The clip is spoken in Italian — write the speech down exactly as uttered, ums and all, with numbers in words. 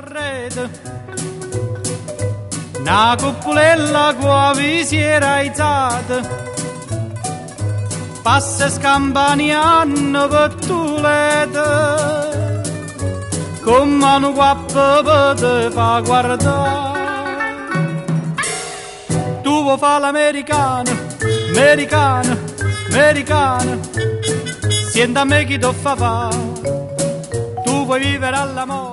rete, una cuppolella con la visiera aizzata, passa scampaniano per tu lete, con mano guappa te fa guardare. Tu vuoi fare l'americano, americano, americano, senta a me chi ti fa fare, tu vuoi vivere all'amore.